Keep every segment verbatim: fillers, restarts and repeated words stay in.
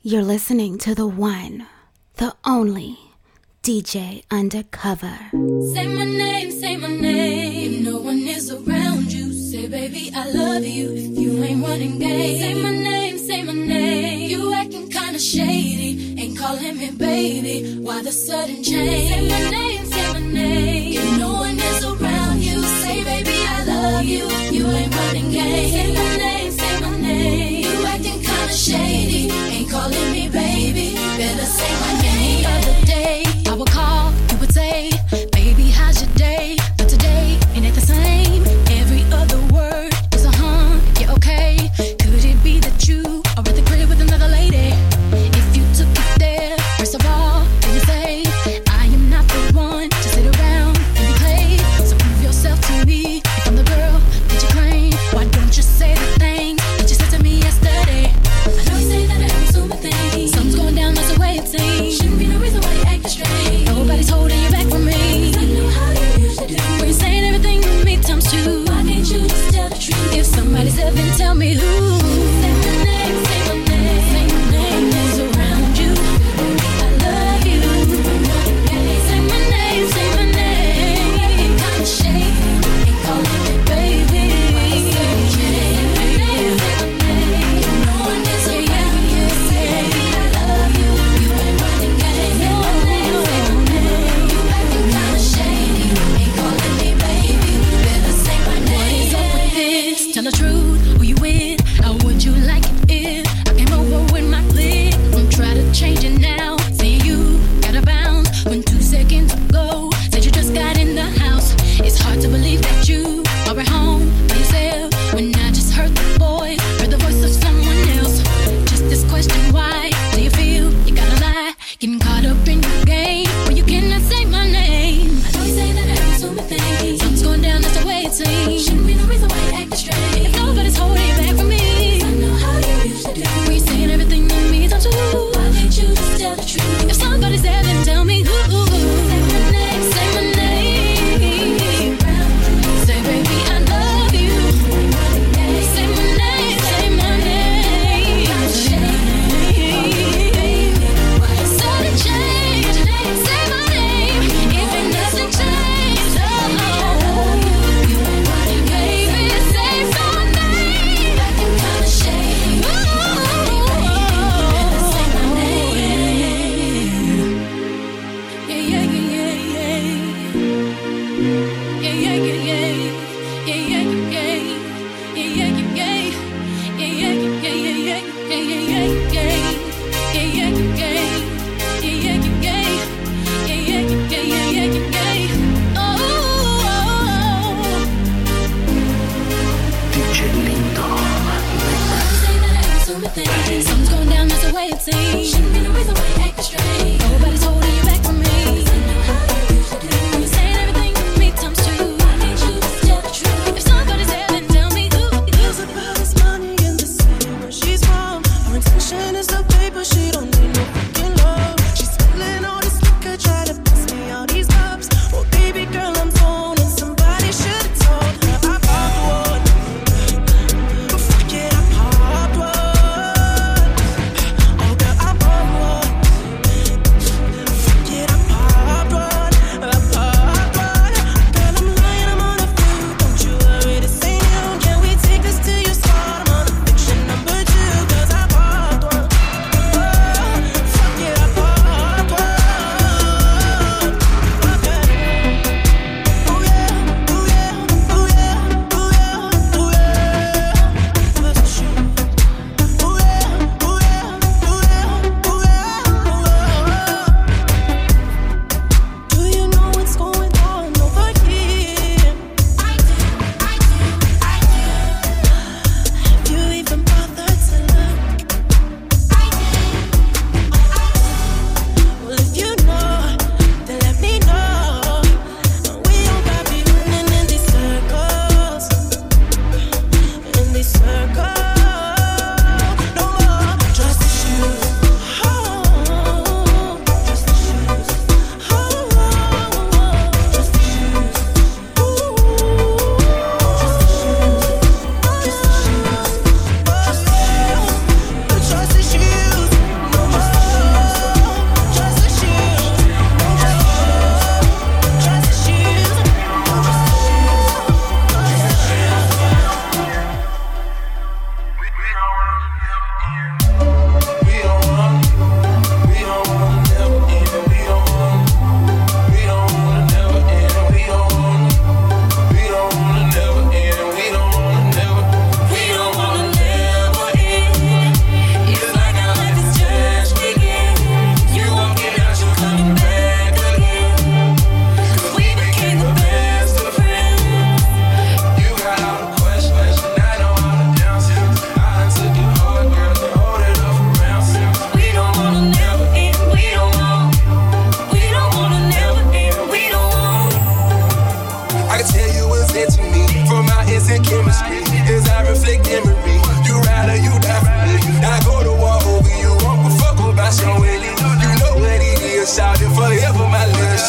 You're listening to the one, the only D J Undercover. Say my name, say my name. If no one is around you, say baby I love you. If you ain't running game, say my name, say my name. You acting kinda shady, ain't calling me baby. Why the sudden change? Say my name, say my name. If no one is around you, say baby I love you. If you ain't running game, say my name, say my name. You acting kinda shady, ain't calling me baby. Better say my name. The other day I would call, you would say, baby, how's your day? But today, ain't it the same? Every other word is a huh, yeah, okay. Could it be that you are at the crib with another lady? If you took it there, first of all, then you say, I am not the one to sit around and be played. So prove yourself to me, if I'm the girl that you claim. Why don't you say the thing that you said to me yesterday? I know you say that I am assuming things. Something's going down, that's the way it seems. Shouldn't be no reason why you acting strange. Nobody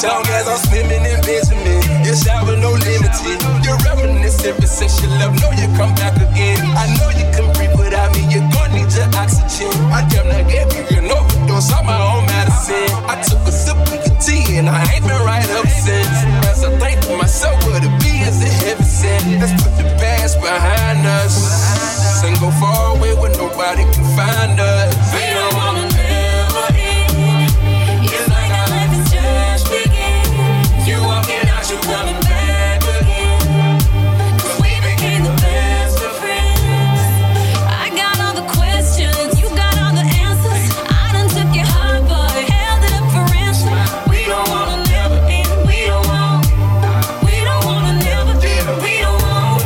As long as I'm swimming in Benjamin, your shower no limited. You're reminiscent, but since you love, know you come back again. I know you can breathe without me, you're gonna need your oxygen. I damn near gave you an overdose on my own medicine. I took a sip of your tea and I ain't been right up since. As I think to myself, what it be is a heaven sent. Let's put the past behind us and go far away where nobody can find us. We don't wanna never end. It's like our life is just beginning. You walking out, you coming back again. 'Cause we became the best of friends. I got all the questions, you got all the answers. I done took your heart, but held it up for ransom. We don't wanna never end. We don't want. We don't wanna never end. We don't want.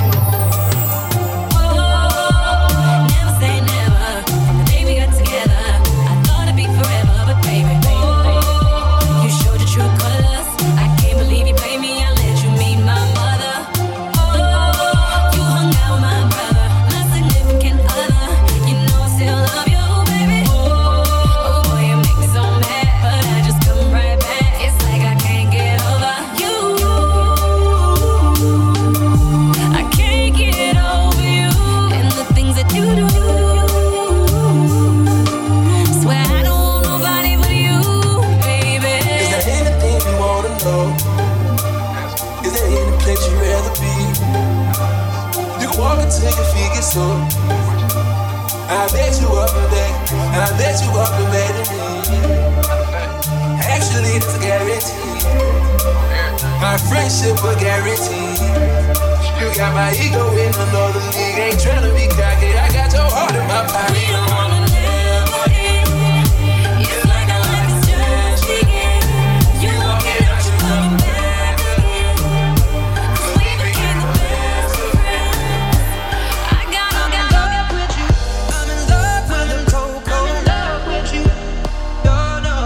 Oh, never say never. From the day we got together, I thought it'd be forever, but baby, oh, you showed your true colors. I can't believe you played me. I let you meet my mother. Oh, you hung out with my brother, my significant other. You know I still love you, baby. Oh, boy, you make me so mad, but I just come right back. It's like I can't get over you. I can't get over you and the things that you do. Swear I don't want nobody but you, baby. Is there anything you wanna know? Is there any place you'd rather be? You can walk until your feet get sore. I bet you up and back, and I bet you up and back to me. Actually, it's a guarantee. My friendship a guarantee. You got my ego in another league. Ain't tryna be cocky, I got your heart in my pocket. We don't wanna never end. It's like our life is just beginning. You walking out, you coming back again. 'Cause we became the best of friends. I got all got love with you. I'm in love with them cold, cold love with you. No, no.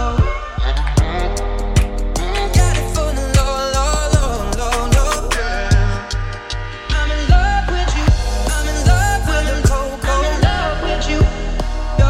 Got it for the low, low, low, low, low. I'm in love with you. I'm in love with them cold, cold love with you.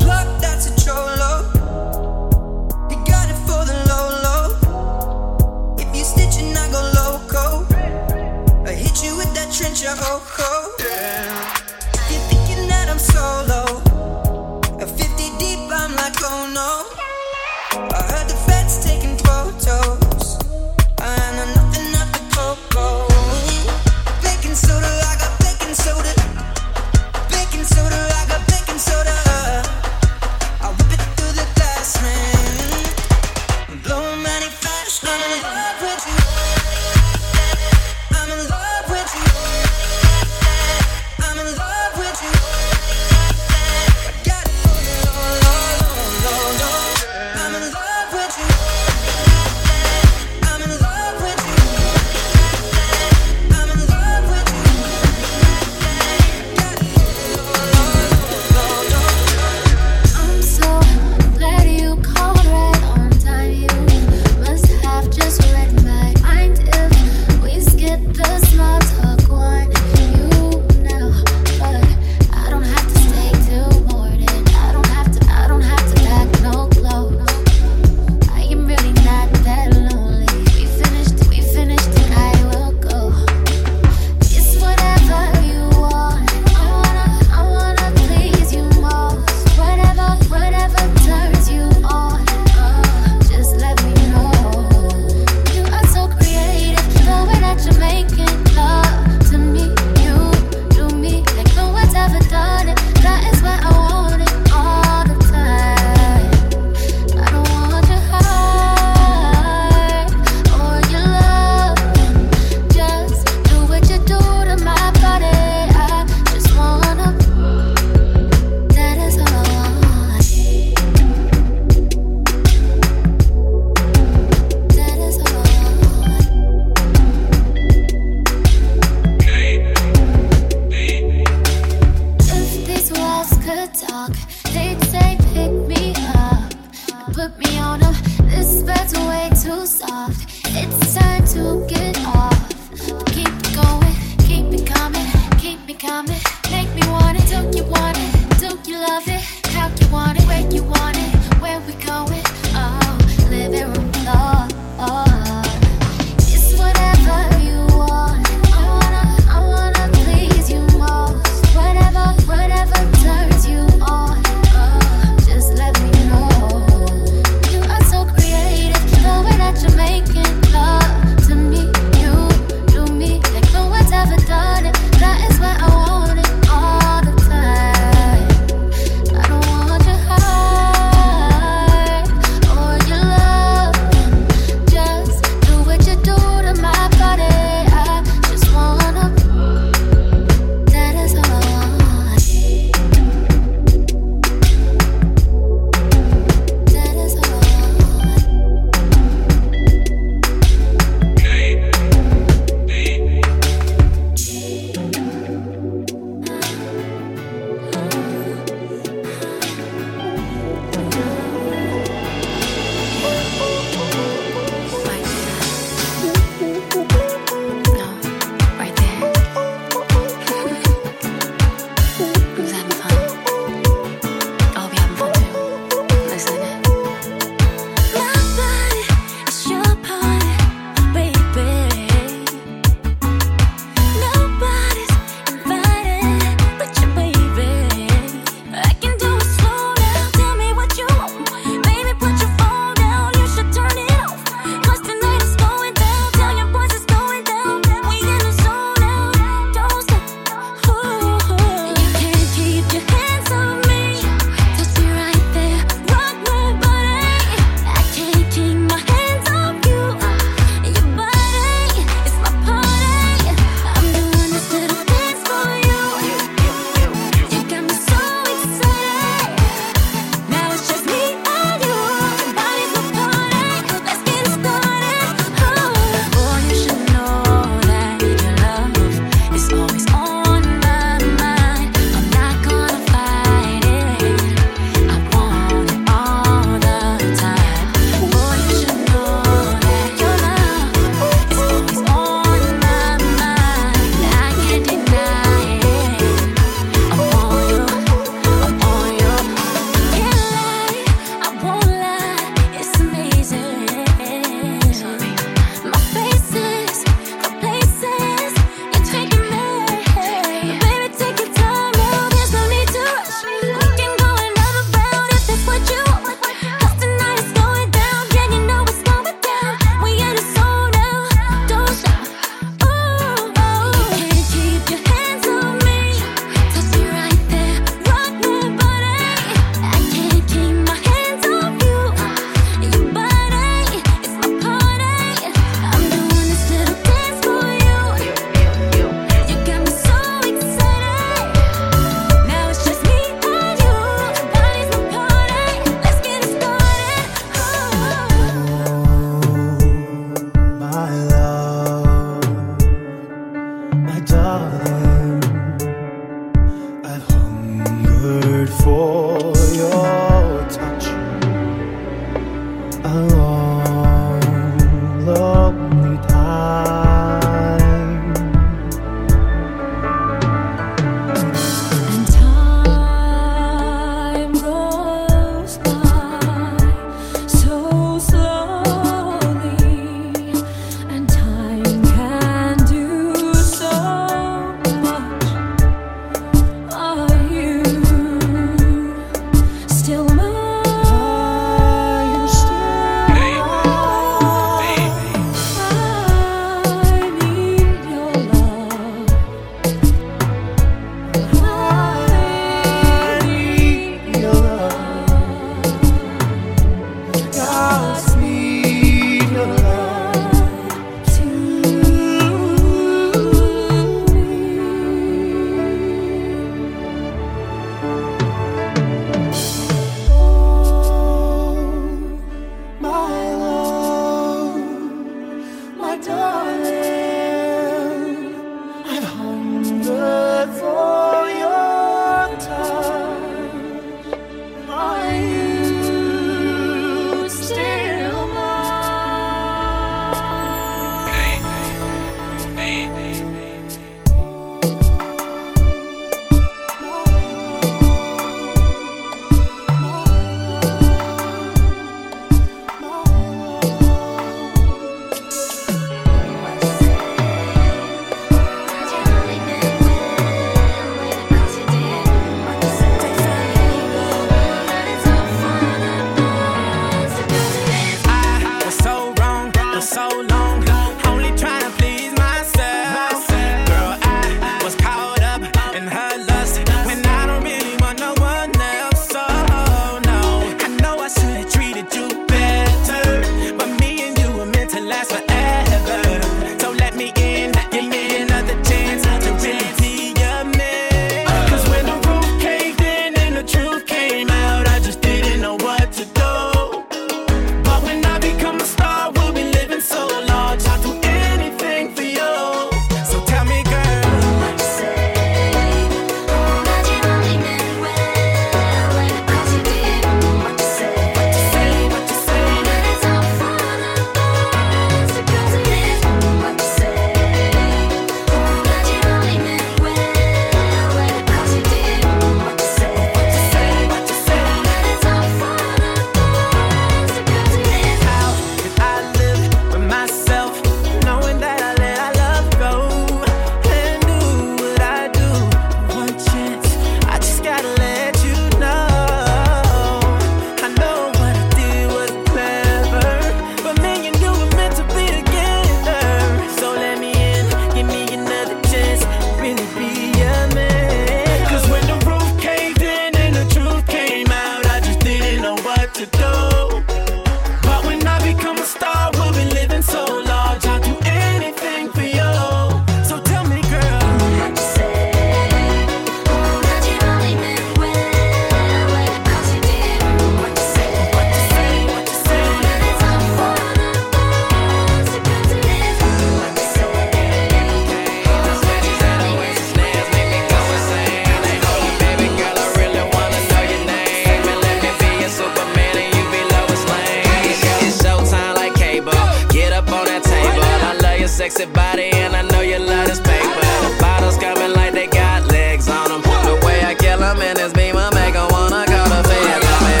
and I know you love this paper. The bottles coming like they got legs on them. The way I kill them in this beam will make them wanna call the feds on me.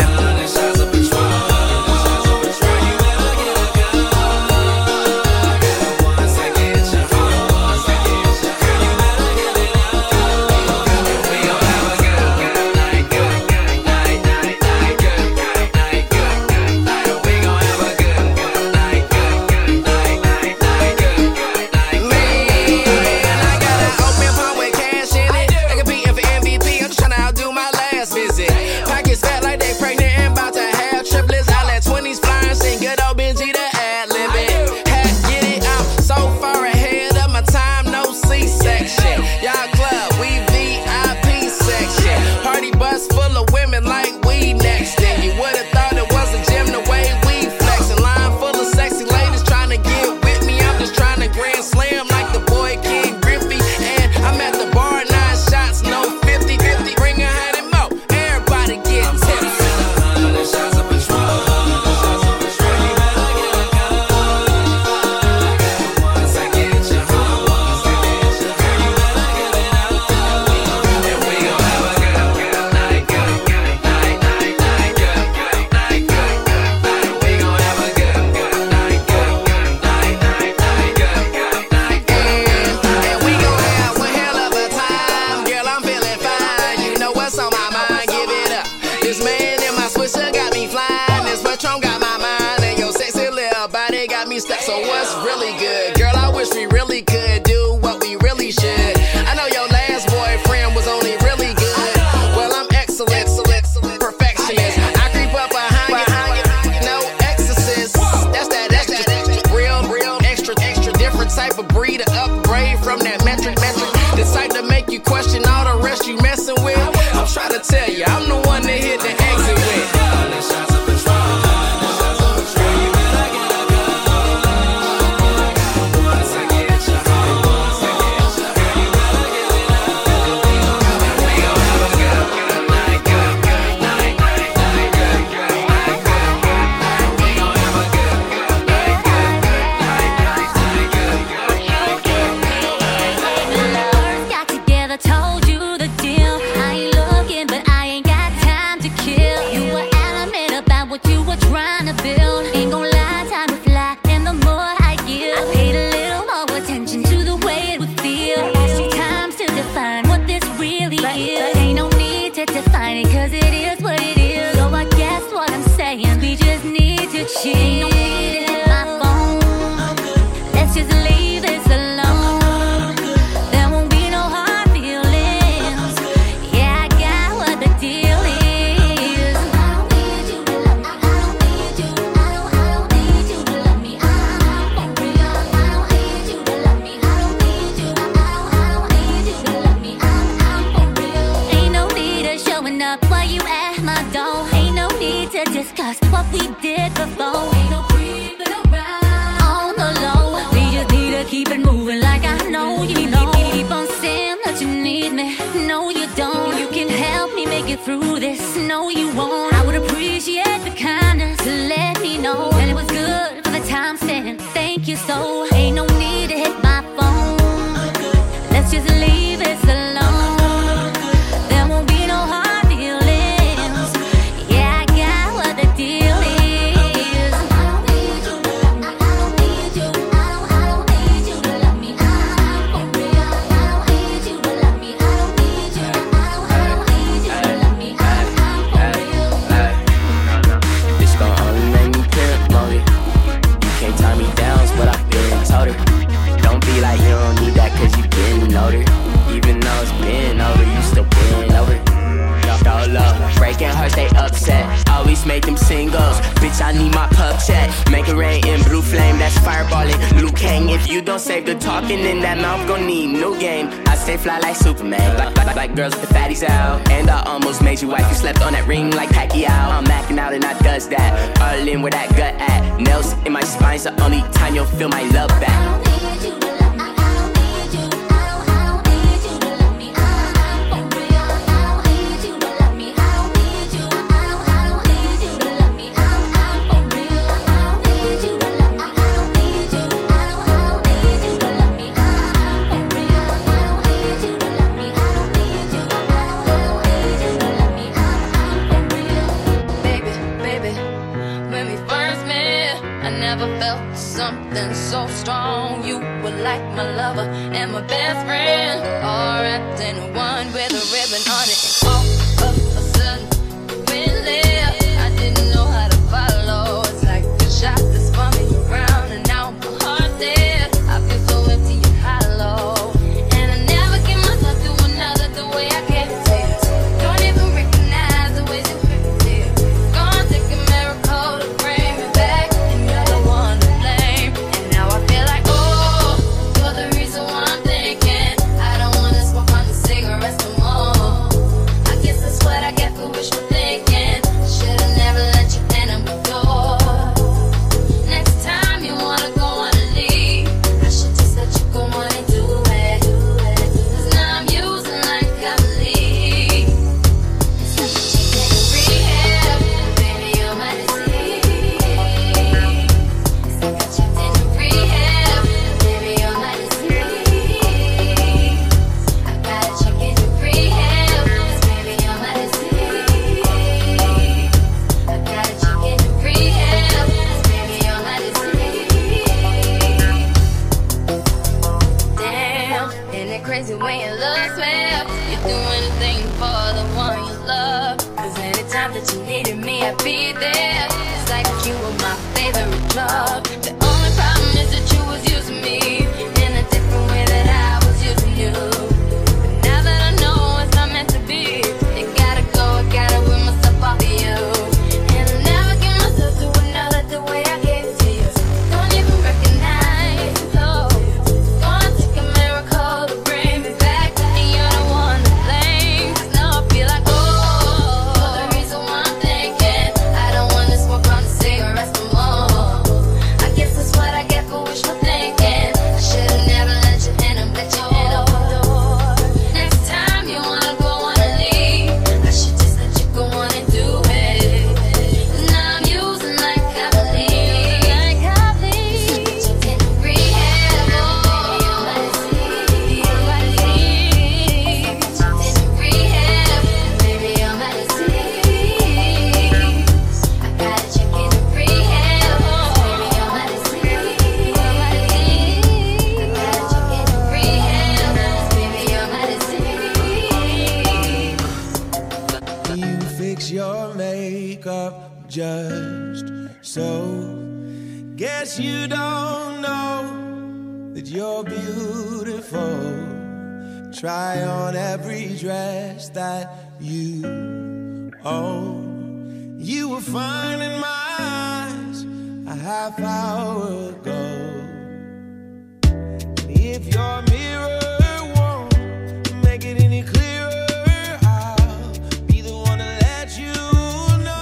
So what's really good? Girl, I wish we really could do what we really should. I know your last boyfriend was only really good. Well, I'm excellent, excellent, perfectionist. I creep up behind you, no exorcist. That's that, that's that extra, real, real, extra, extra, different type of breed, to upgrade from that metric, metric. The type to make you question all the rest you messing with. I'm trying to tell you, I'm the one that hit the exit with. Through this, no you won't. I would appreciate the kindness to let me know that it was good for the time spent. Thank you so. Ain't no need to hit my phone. Let's just leave this alone. There won't be no hard feelings. Yeah, I got what the deal is. I don't need you. I don't need you. I don't. I don't need you to love me. I'm for real. I don't need you to love me. I don't need you. I don't. I don't need you to love me. This gon' only make me pimp lonely. You can't tie me down, is what I've been told her. Don't be like you don't need that cause you getting older. Even though it's been over, you still been over. Dolo, breaking hearts, they upset. Always make them singles. Bitch, I need my pub check. Make it rain in blue flame, that's fireballing. Liu Kang, if you don't save the talking, then that mouth gon' need new game. I stay fly like Superman, like, like, like girls with the fatties out. And I almost made you wife, you slept on that ring like Pacquiao. I'm macking out and I does that. All in where that gut at. Nails in my spine's the only time you'll feel my love back. I and my best friend, all wrapped in one with a ribbon on it. All of a sudden, we live. I didn't know how to follow. It's like a shot that spun me around, and now my heart's dead. I feel so empty and hollow, and I never give myself to another the way I gave it to you. Don't even recognize the ways you hurt me, dear. Gonna take a miracle to bring me back, and you're the one to blame. And now I feel like, oh, you're the reason why I'm thinking I don't wanna smoke on the cigarettes no more. I guess that's what I get for wishful thinking. Should've never let you in on my door. Next time you wanna go on a leave, I should just let you go on and do it. Cause now I'm using like I believe. It's like a chicken in rehab, baby, you're my disease. It's like a chicken in rehab, baby, you're my disease. I got a chicken in rehab, baby, you're my disease. I got a chicken in rehab, baby, you're my disease. Damn, isn't it crazy when you look swell? You do anything for the one you love. Cause anytime that you needed me, I'd be there. It's like you were my favorite drug. The only problem is that you was using me in a different way that I was using you. But now that I know it's not meant to be, you gotta go, I gotta win myself off of you. And I never give myself to another the way I gave it to you. Don't even recognize, no. Gonna take a miracle to bring me back, and you're the one to blame. Cause now I feel like, oh, you're the reason why I'm thinking I don't wanna smoke on the cigarettes no more. I guess that's what I get for wishful thinking. I should've never let you in and let you in on my door. Next time you wanna go on a leave, I should just let you go on and do it. Cause now I'm using like I believe. Like I believe. Chicken in rehab, baby, you're my disease. Chicken in rehab, baby, you're my disease. I got a chicken in rehab, baby, you're my disease. I got a chicken in rehab, baby, you're my disease. You fix your makeup just so. Guess you don't know that you're beautiful. Try on every dress that you own. You were fine in my eyes a half hour ago. If your mirror won't make it any clearer, I'll be the one to let you know.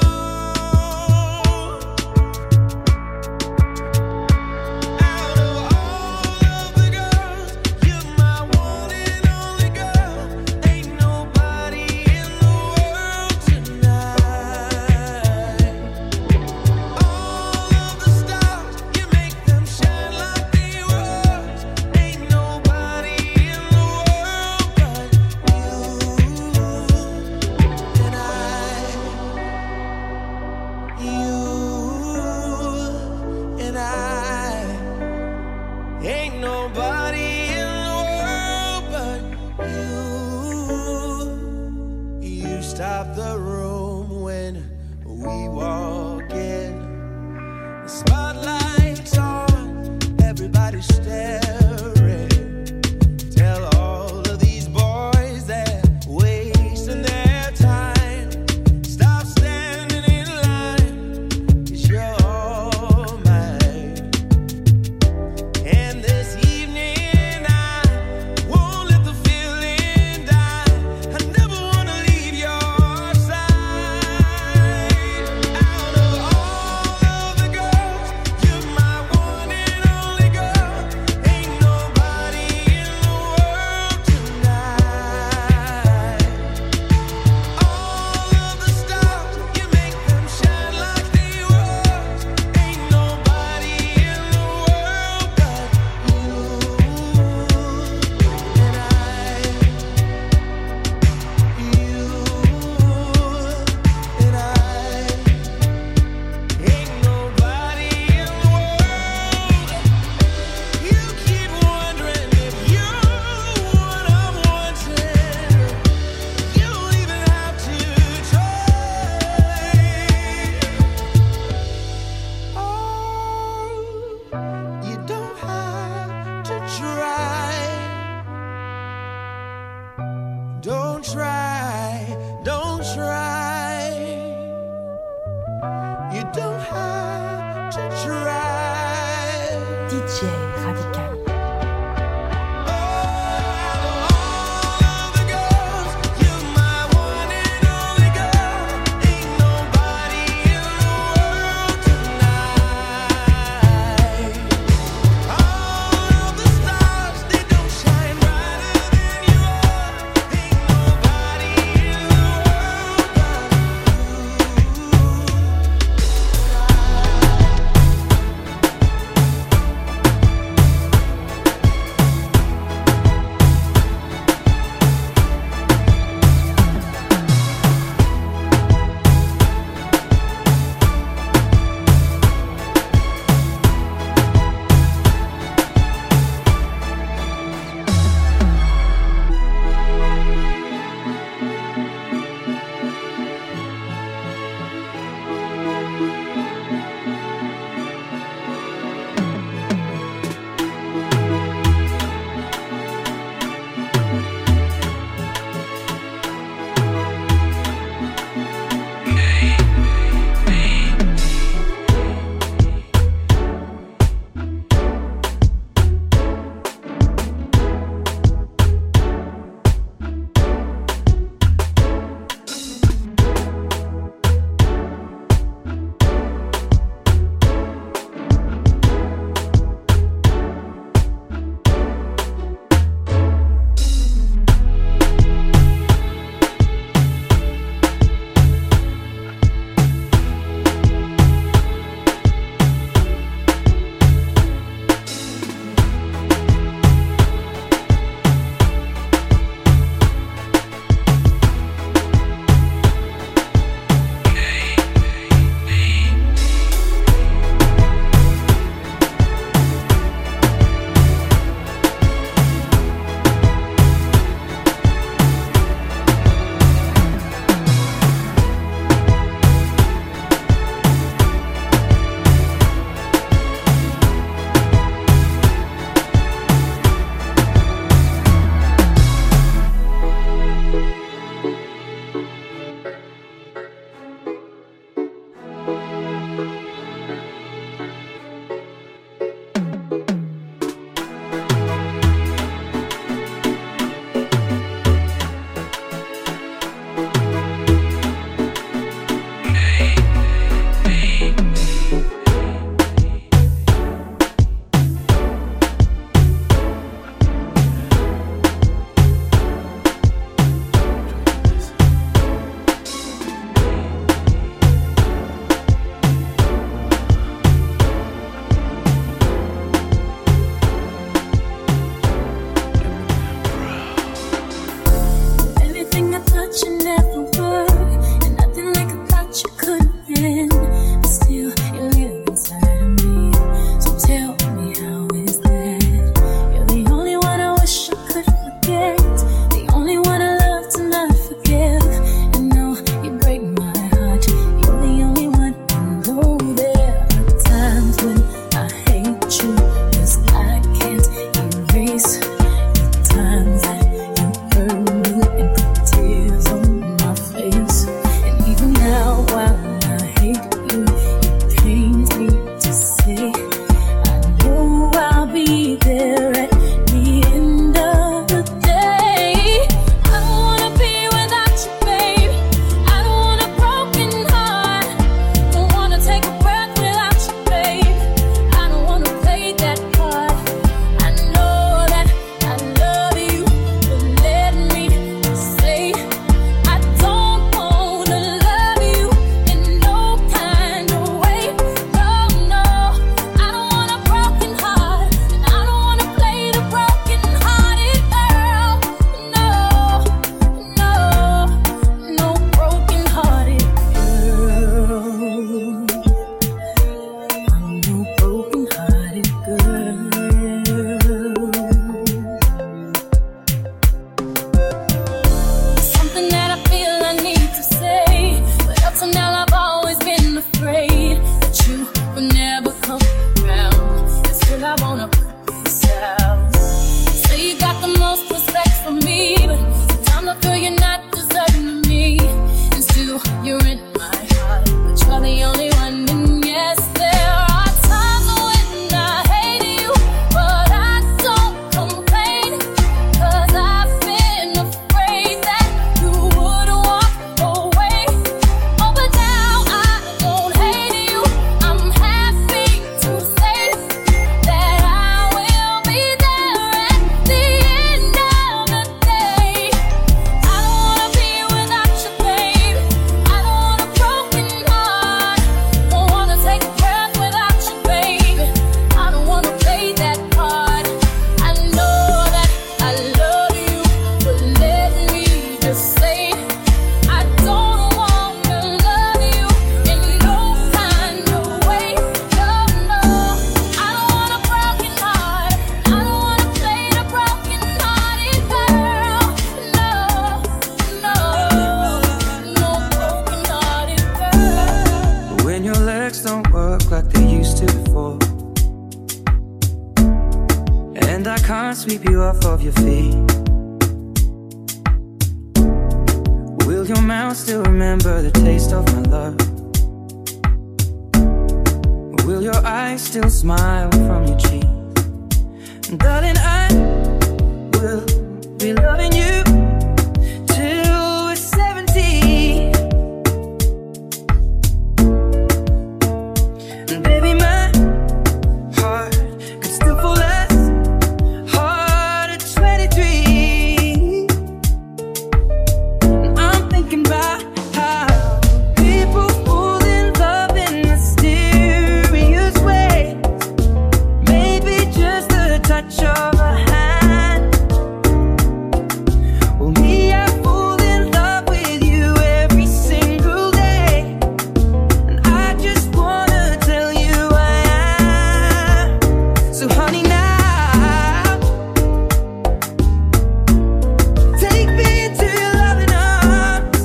Out of all of the girls, you're my one and only girl. Ain't nobody in the world tonight. All of the stars, you make them shine like they were. Ain't nobody in the world but you and I. You and I. Ain't nobody in the world but you. You stop the room when we walk in. The spotlight's on, everybody's staring. Tell all of these boys they're wasting their time. Stop standing in line, 'cause you're all mine. And this evening I won't let the feeling die. I never wanna leave your side. Don't try, don't try. You don't have to try. D J Radical. Nobody off of your feet? Will your mouth still remember the taste of my love? Will your eyes still smile from your cheek? Darling, I will be loving you till we're seventy. And baby, my heart could still fall as hard at twenty-three. And I'm thinking about how people fall in love in mysterious ways. Maybe just a touch of a hand. Well, me, I fall in love with you every single day. And I just wanna tell you I am. So honey, now take me into your loving arms.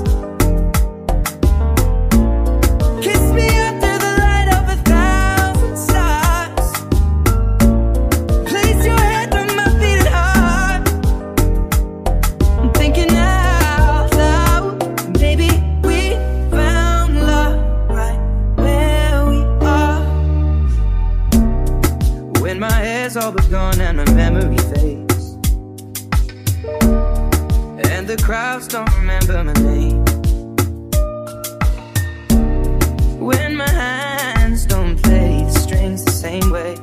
Kiss me under the light of a thousand stars. Place your head on my beating heart. I'm thinking out loud. Baby, we found love right where we are. When my hair's all but gone and my memory fades, and the crowds don't remember my name. When my hands don't play the strings the same way,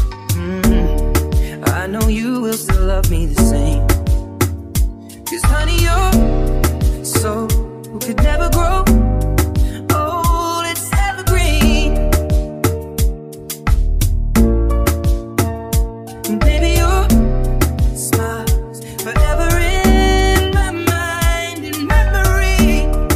mm, I know you will still love me the same. 'Cause honey, your soul could never grow old, it's evergreen. And baby, your smile's forever in my mind and memory.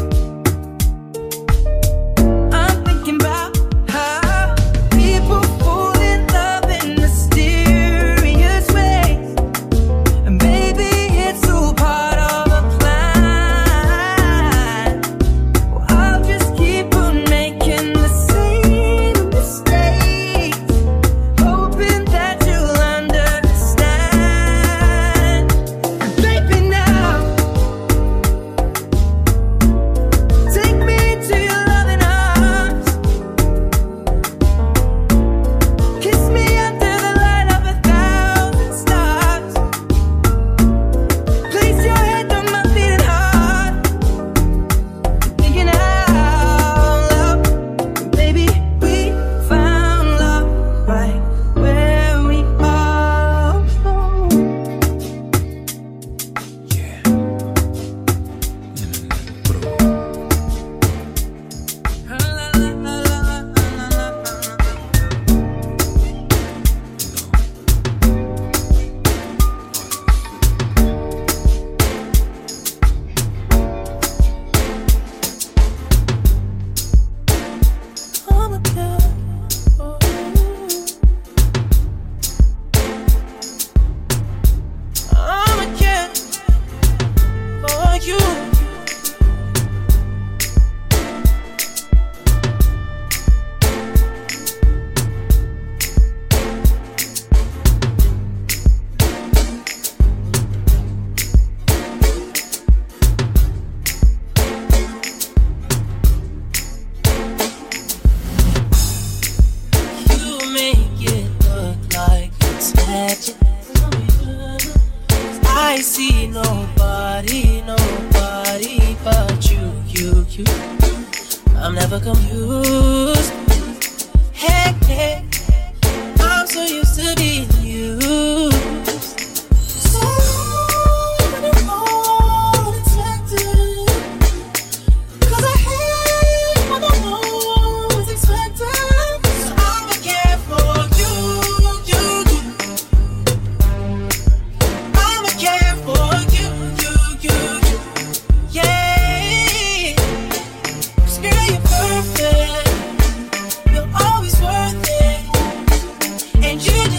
I'm thinking about how people fall in love in mysterious ways. And maybe it's all part of a plan. Well, I'll just keep on making the same mistakes, hoping that you'll understand. And baby, now take me into your loving arms. Kiss me under the light of a thousand stars. Place your head on my beating heart. Thinking out loud. Baby, we found love right where we are. I'm a girl for you. I'm a girl for you. You make it look like it's magic. I see nobody, nobody but you, you, you. I'm never confused. Hey, hey, I'm so used to being used. So many more expected. 'Cause I hate when I'm always expected. So I'ma care for you, you, you. I'ma care for you, you, you, you. Yeah. 'Cause girl, you're perfect. You're always worth it. And you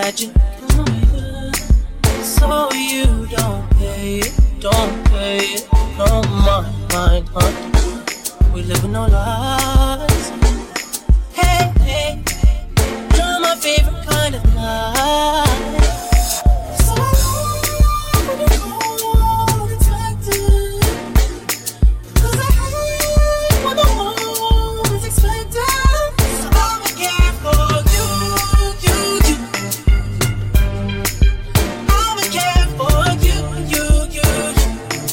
imagine. So you don't pay it, don't pay it, no mind, mind, huh? We live in no lies. Hey, hey, you're my favorite kind of night. So I know when you go unexpected, 'cause I hate when the home is expected. So I'ma care for you, you, you. I'ma care for you, you, you, you.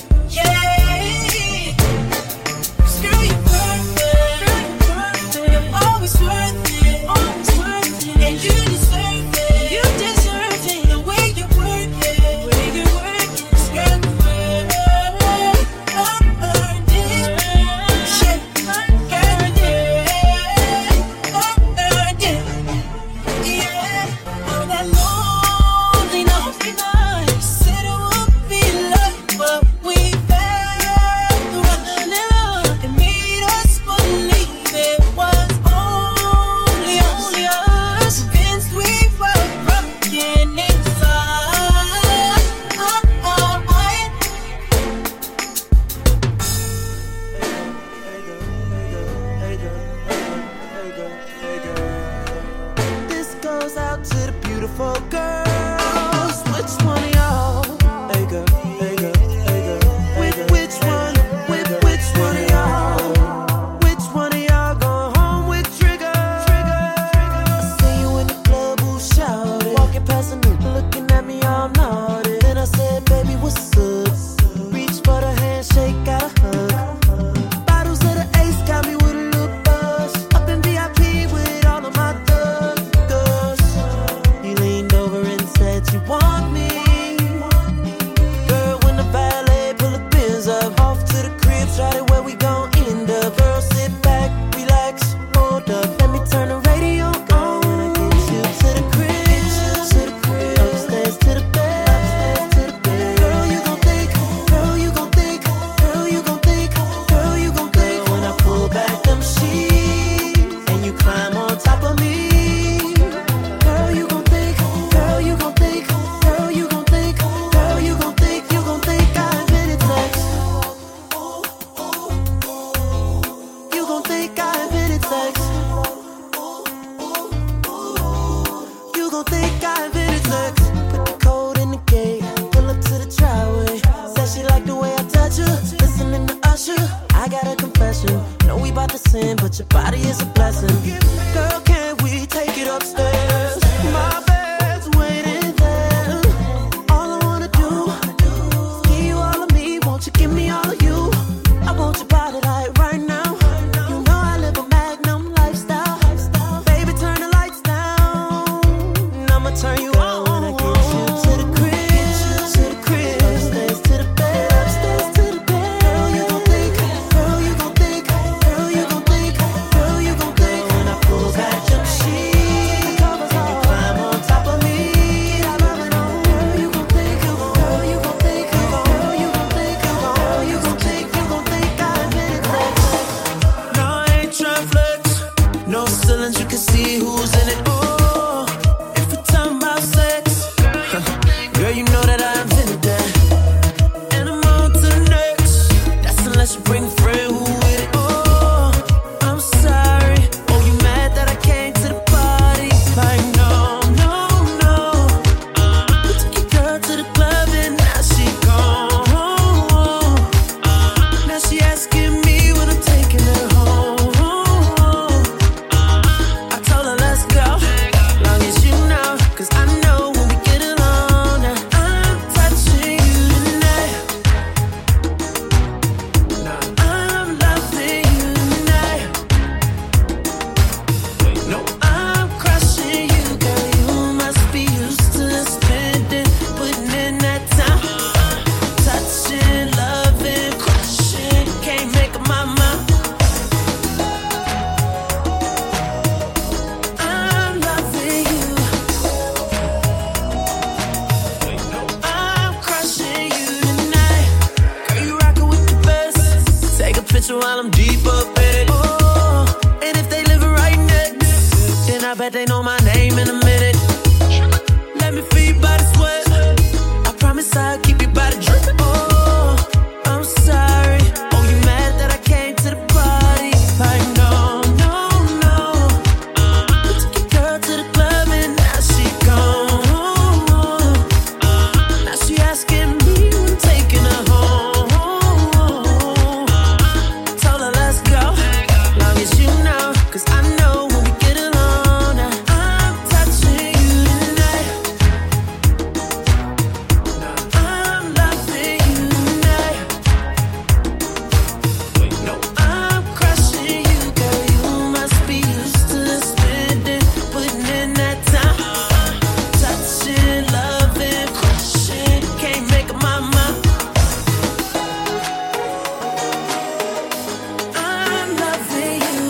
Yeah. 'Cause girl, you're perfect. You're always worth it, always worth it. And you deserve it, you deserve it. The way you work it, the way you work it. 'Cause girl, you earned it, earned it. Shit, earned it, earned it. Yeah, all that lonely night, said it would be like what we felt. Running out and made us believe it was only, only us. Convinced we were broken inside. Oh, oh, oh. This goes out to the beautiful girls. Which one of y'all? Hey girl, hey girl, hey girl. Which, which one? Which, which one of y'all? Which one of y'all going home with Trigger? I see you in the club, who shouted? Walking past a nigga, looking at me all naughty. Then I said, baby, what's up? Reach for the handshake, got a hug. Bottles of the Ace got me with a little buzz. Up in V I P with all of my thugs. He leaned over and said, you want me? Girl, when the valet pull the Benz up, off to the crib, try it where we gon' end up. Girl, sit back, relax, hold up. Let me turn the radio on. And I get you to the crib, to the crib. Upstairs to the bed, upstairs to the bed. Girl, you gon' think, girl, you gon' think, girl, you gon' think, girl, you gon' think. When I pull back them sheets and you climb on top of me. Girl, you gon' think, girl, you gon' think, girl, you gon' think, girl, you gon' think, you gon' think I invented sex. You gon' think I invented sex. You gon' think I invented sex. Put the code in the gate, pull up to the driveway. Said she like the way I touch her, listening to Usher. I got a confession, know we bout to sin, but your body is a blessing. Girl, can we take it upstairs? My bed's waiting there. All I wanna do is give you all of me. Won't you give me all of you? I want your body like right now. You know I live a magnum lifestyle. Baby, turn the lights down, and I'ma turn you on. When I get you to the crib, to the crib, upstairs to the bed, upstairs to the bed. Girl, you gon' think, girl, you gon' think, girl, you gon' think, girl, you gon' think. When I pull back them sheets and you climb on top of me, girl, you gon' think, girl, you gon' think, girl, you gon' think, girl, you gon' think, you gon' think I invented sex. No, I ain't tryna flex. No ceilings, you can see who's in it. Oh, if we're talking about sex, girl, you know that I invented that. And I'm on to the next. That's unless you bring a friend who with it. Oh, I'm sorry. Oh, you mad that I came to the party? Like, no, no, no. We took your girl to the club and now she gone. Now she asking me when I'm taking her home. I told her let's go, long as you know, 'cause I know when we get alone. Now I'm touching you tonight. I'm loving you tonight. No, I'm crushing you, girl. You must be used to spending, putting in that time. Touching, loving, crushing, can't make up my mind. I'm loving you. I'm crushing you tonight. Girl, you rockin' with the best. Take a picture while I'm deep up in it. Oh, and if they living right next, then I bet they know my name in a minute. let me feel your body sweat. I promise I'll keep you by the drip. Oh, I'm sorry. Oh, you mad that I came to the party? Like, no, no, no. We took your girl to the club and now she gone. Now she asking me when taking her home. Told her let's go, long as you know, 'cause I know when we get alone. Now I'm touching you tonight. I'm loving you tonight. I'm crushing you, girl. You must be used to spending, putting in that time. Touching, loving, crushing. Can't make up my mind. I'm loving you.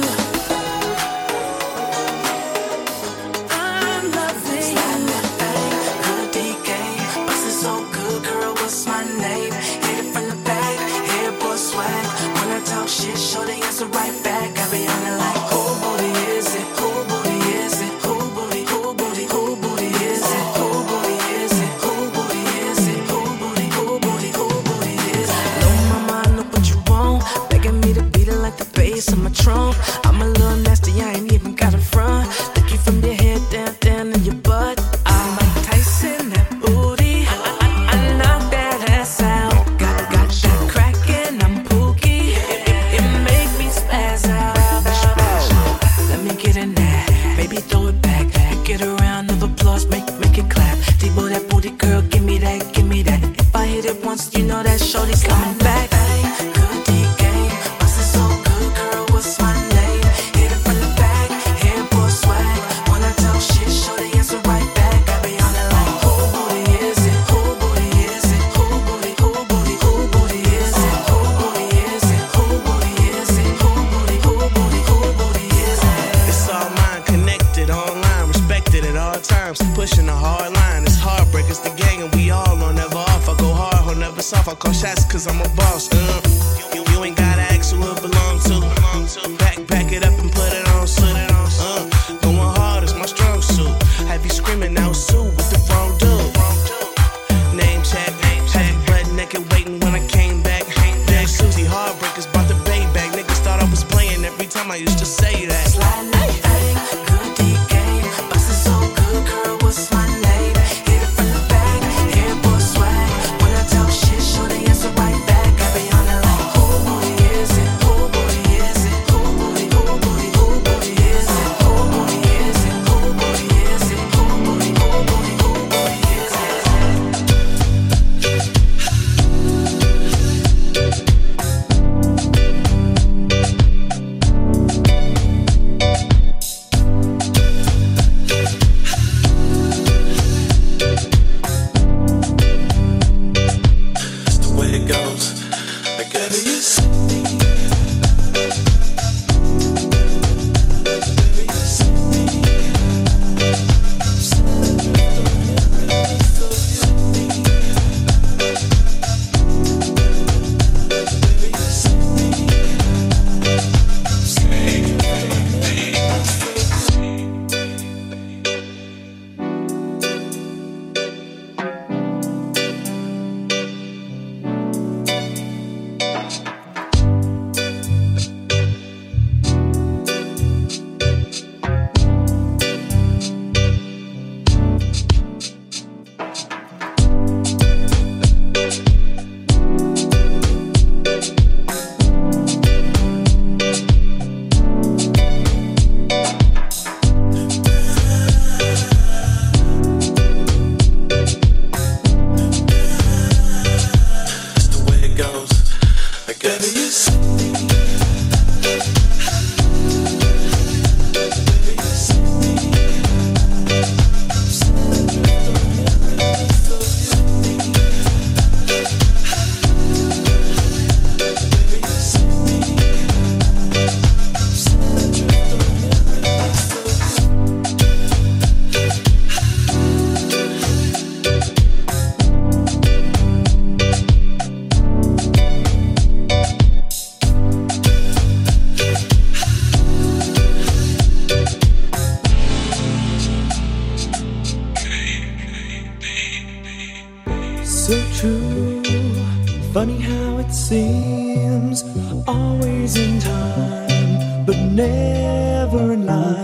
I'm loving you. Good D K, bustin' so good, girl. What's my name? Hit it from the back, hair boy swag. When I talk shit, show the answer right back. I be on it like, who booty is it? Who booty is it? Who booty? Who booty? Who booty is it? Who booty is it? Who booty is it? Who booty? Who booty? Who booty is it? No, mama, I know what you want. Begging me to beat it like the bass on my trunk. I'm a little nasty, I ain't even got a front. Look you from your head down, down in your butt. I'm like Tyson, that booty. I, I, I knock that ass out. Got, got that crackin', I'm pookie. It, it, it make me spaz out. Let me get in there, baby, throw it back. Get a round of applause, make, make it clap. Debo that booty, girl, give me that, give me that. If I hit it once, you know that shorty's coming back. Good D K, bustin' so good, girl, what's my name? Hit it from the back, hair boy swag. When I talk shit, show the answer right back. I be on it like, who booty is it? Who booty is it? Who booty? Who booty? Who booty is it? Who booty is it? Who booty is it? Who booty? Who booty? Who booty is it? It's all mine, connected online, respected at all times. Pushing a hard line, it's heartbreak, it's the gang, and we all on never off. I go hard, on never soft. I call shots 'cause I'm a boss. Uh. You, you ain't gotta ask who it belong to. Back, back it up and put it on suit. Uh. Going hard is my strong suit. Have you screaming out, Sue, with the wrong dude? Name check, had you butt naked waiting when I came back. Big Susie, heartbreakers brought the bay back. Niggas thought I was playing every time I used to say that. Slide like that, good D K, bustin' so good, girl, what's my name? Hit it from the back, hair boy swag. When I talk shit, show the answer right back. I be on it like, who booty is it? Who booty is it? Who booty? Who booty? Who booty is it? Who booty is it? Who booty is it? Who booty? Who booty? Who booty? Funny how it seems, always in time, but never in line.